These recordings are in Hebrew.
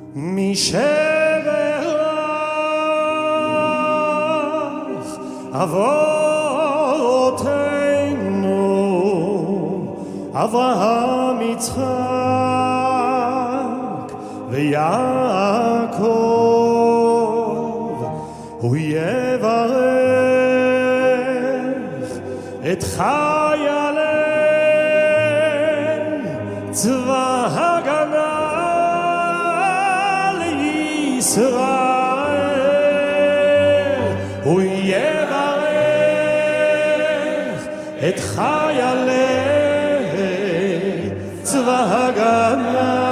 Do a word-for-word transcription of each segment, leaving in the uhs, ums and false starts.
משבח אבותינו אברהם יצחק ויעקב הוא יברך את חיילי צבא הגנה לישראל הוא יברך את חיילי צבא הגנה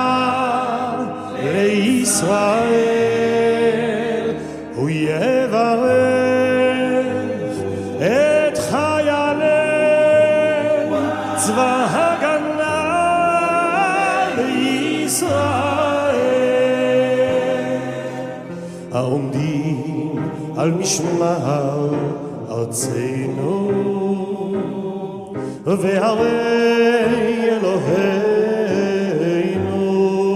לישראל הוא יברך את חיילי צבא הגנה לישראל העומדים על משמר ארצנו והרי אלוהינו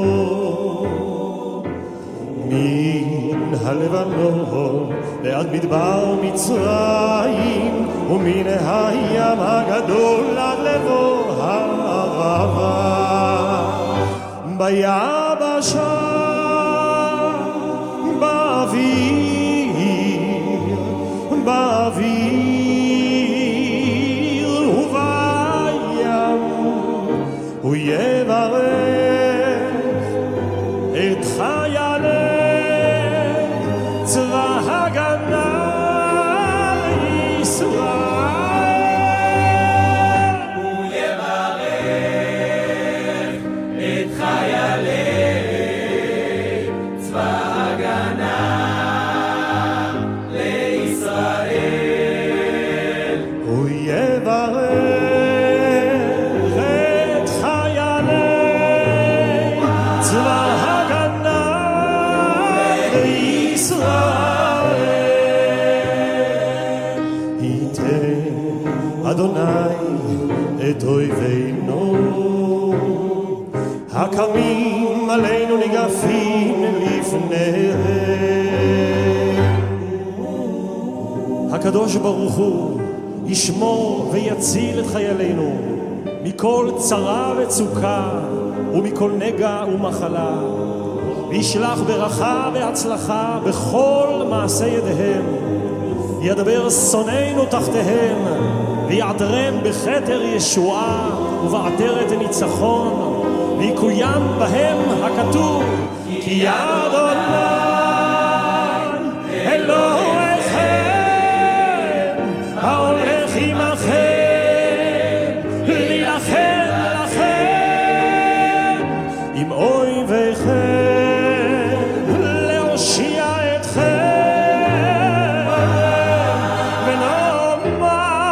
מן הלבנון ועד מדבר מצרים ומן הים הגדול עד לבוא הערבה ביבשה באוויר באוויר ובים הוא יברך את חיילי צבא הגנה לישראל הוא יברך את חיילי צבא הגנה לישראל הוא יברך את חיילי צבא הגנה לישראל ייתן אדוני את אויבינו הקמים עלינו ניגפים לפניהם הקדוש ברוך הוא ישמור ויציל את חיילינו מכל צרה וצוקה ומכל נגע ומחלה וישלח ברכה והצלחה בכל מעשה ידיהם ידבר שונאינו תחתיהם ויעטרם בכתר ישועה ובעטרת ניצחון ויקוים בהם הכתוב כי אדוני אלוהיכם ההולך עמכם להילחם לכם עם אויביכם להושיע אתכם ונאמר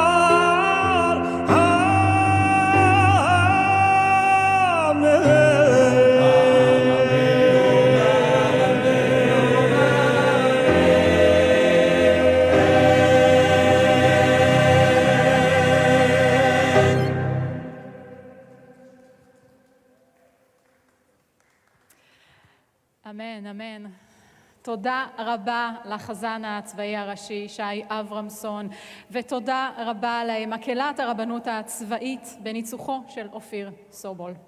אמן, אמן. תודה רבה לחזן הצבאי הראשי שי אברמסון, ותודה רבה למקהלת הרבנות הצבאית בניצוחו של אופיר סובול.